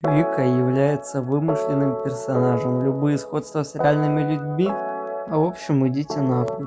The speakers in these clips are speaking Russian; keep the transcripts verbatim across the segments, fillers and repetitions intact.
Вика является вымышленным персонажем. Любые сходства с реальными людьми, а в общем идите нахуй.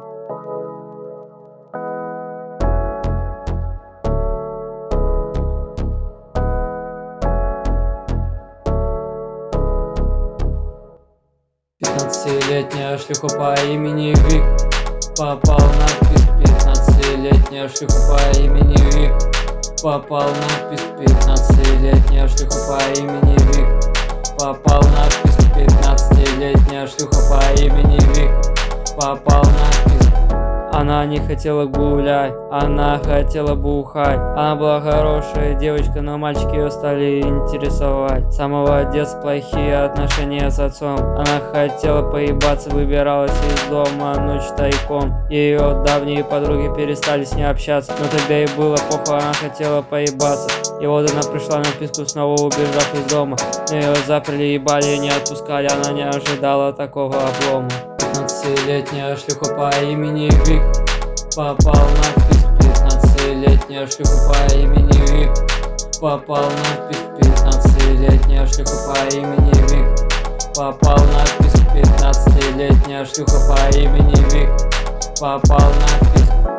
пятнадцатилетняя шлюха по имени Вик. Попал надпись пятнадцатилетняя шлюха по имени Вик. Попал надпись пятнадцатилетняя шлюха по имени Вик. Попал надпись пятнадцатилетняя шлюха по имени Вик. Попал надпись. Она не хотела гулять, она хотела бухать. Она была хорошая девочка, но мальчики ее стали интересовать. С самого детства плохие отношения с отцом. Она хотела поебаться, выбиралась из дома ночь тайком. Ее давние подруги перестали с ней общаться, но тогда ей было похуй, она хотела поебаться. И вот она пришла на писку, снова убежав из дома. Но ее заперли, ебали, не отпускали, она не ожидала такого облома. пятнадцатилетняя шлюха по имени Вик. Попал надпись пятнадцатилетняя шлюха по имени Вик. Попал надпись пятнадцатилетняя шлюха по имени Вик. Попал надпись пятнадцатилетняя шлюха по имени Вик. Попал надпись.